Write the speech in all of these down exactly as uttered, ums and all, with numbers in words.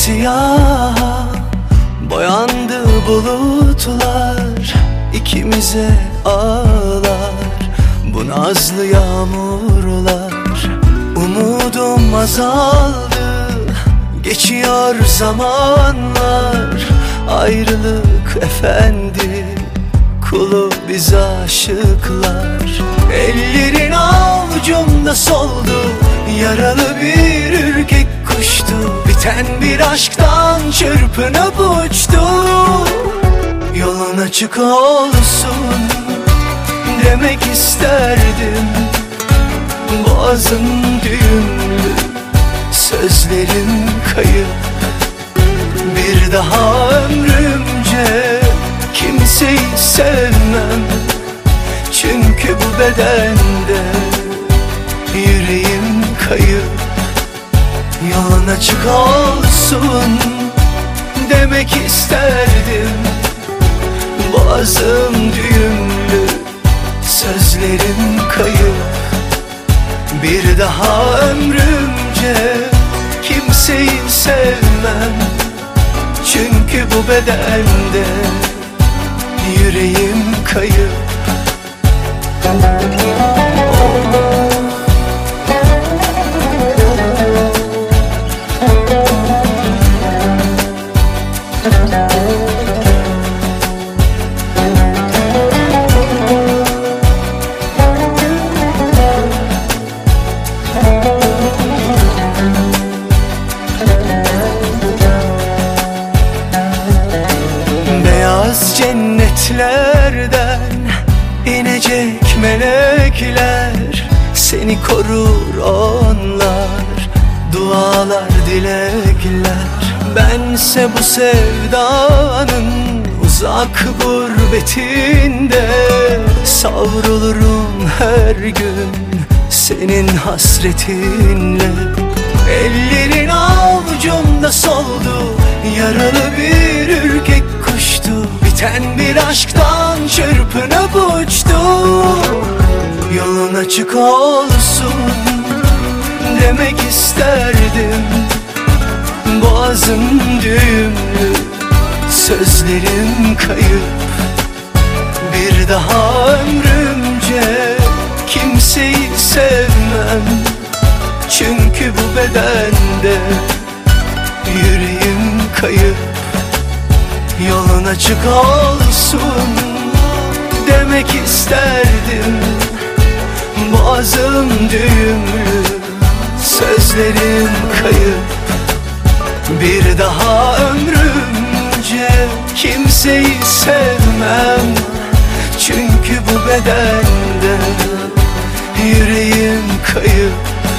Simsiyah boyandı bulutlar, ikimize ağlar bu nazlı yağmurlar. Umudum azaldı, geçiyor zamanlar. Ayrılık efendi, kulu biz aşıklar. Ellerin avucumda soldu, yaralı bir ürkek kuştu. Biten bir aşktan çırpınıp uçtu. Yolun açık olsun demek isterdim. Boğazın düğümlü, sözlerin kayıp. Bir daha ömrümce kimseyi sevmem, çünkü bu bedende yüreğim kayıp. Yolun açık olsun demek isterdim. Boğazım düğümlü, sözlerim kayıp. Bir daha ömrümce kimseyi sevmem, çünkü bu bedende yüreğim kayıp. Beyaz cennetlerden inecek melekler, seni korur onlar, dualar dilekler. Bense bu sevdanın uzak gurbetinde savrulurum her gün senin hasretinle. Ellerin avucumda soldu, yaralı bir ürkek kuştu. Biten bir aşktan çırpınıp uçtu. Yolun açık olsun demek isterdim. Boğazım düğümlü, sözlerim kayıp. Bir daha ömrümce kimseyi sevmem, çünkü bu bedende yüreğim kayıp. Yolun açık olsun demek isterdim. Boğazım düğümlü, sözlerim kayıp. Bir daha ömrümce kimseyi sevmem, çünkü bu bedende yüreğim kayıp.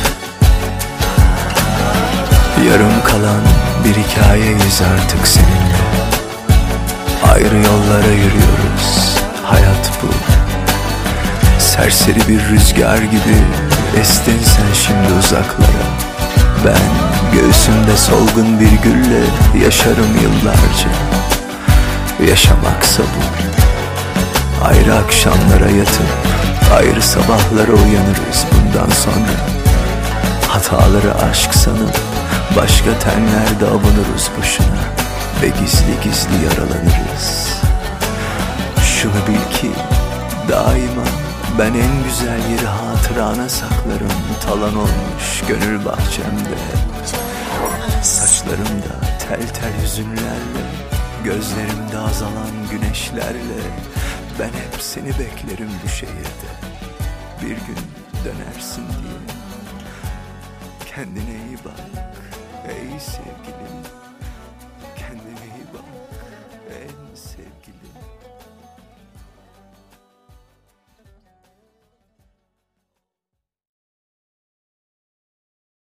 Yarım kalan bir hikayeyiz artık seninle. Ayrı yollara yürüyoruz, hayat bu. Serseri bir rüzgar gibi estin sen şimdi uzaklara. Ben göğsümde solgun bir gülle yaşarım yıllarca. Yaşamaksa bu. Ayrı akşamlara yatıp ayrı sabahlara uyanırız bundan sonra. Hataları aşk sanıp başka tenlerde avunuruz boşuna ve gizli gizli yaralanırız. Şunu bil ki daima ben en güzel yeri hatırana saklarım. Talan olmuş gönül bahçemde, saçlarımda tel tel hüzünlerle, gözlerimde azalan güneşlerle. Ben hep seni beklerim bu şehirde, bir gün dönersin diye. Kendine iyi bak ey sevgilim, kendine